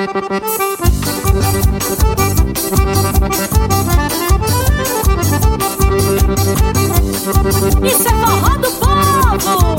Isso é forró do povo.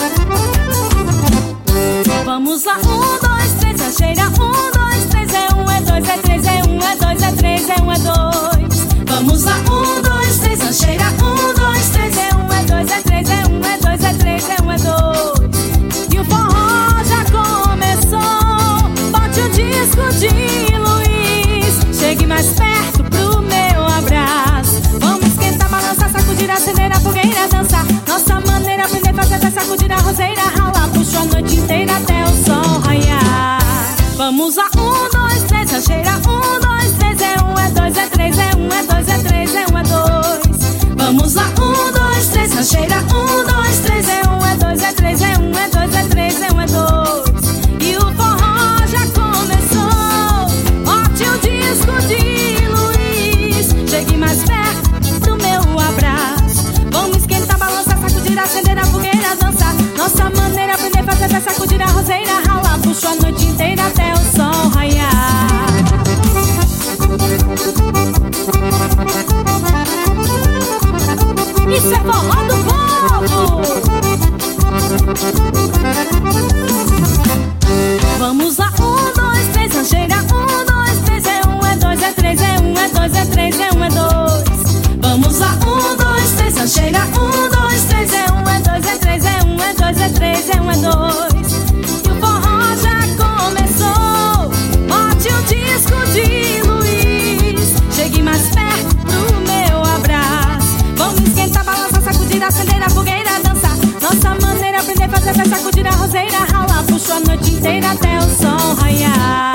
Vamos lá, 1, 2, 3, a cheira. 1, 2, 3, é 1, é 2, é 3, é 1, é 2, é 3, é 1, é 2. Vamos lá, 1, 2, 3, a cheira. 1, 2, 3, é 1, é 2, é 3, é 1, é 2, é 3, é 1, é 2. E o forró já começou. Bote o disco de Luiz. Chegue mais perto pro meu abraço. Vamos esquentar, balançar, sacudir, acender a fogueira, dançar. Nossa maneira, aprender, fazer até sacudir a roseira, ralar. Puxo a noite inteira até o sol raiar. Vamos lá, 1, 2, 3, a cheira. 1, 2, 3, é 1, é 2, é 3, é 1, é 2, é 3, é 1, é 2. Vamos lá, 1, 2, 3, a cheira. 1, 2, 3, é 1, é 2, é 3, é 1, é 2, é 3, é 1, é 2. E o forró já começou. Bote o disco de Luiz. Chegue mais perto do meu abraço. Vamos esquentar, balançar, sacudir, acender a fogueira, dançar. Nossa maneira, aprender, fazer até sacudir a roseira, ralar. Puxo a noite inteira até o sol raiar. Isso é forró do povo. Vamos lá, 1, 2, 3, a cheira. 1, 2, 3, é 1, é 2, é 3, é 1, é 2, é 3, é 1, é 2. Vamos lá, 1, 2, 3, a cheira. 1, 2, 3, é 1, é 2, é 3, é 1, é 2, é 3, é 1, é 2. E o forró já começou. Bote o disco de Luiz. Chegue mais perto pro meu abraço. Vamos esquentar, balançar, sacudir, acender a fogueira, dançar. Nossa maneira, aprender, fazer até sacudir a roseira, ralar. Puxo a noite inteira até o sol raiar.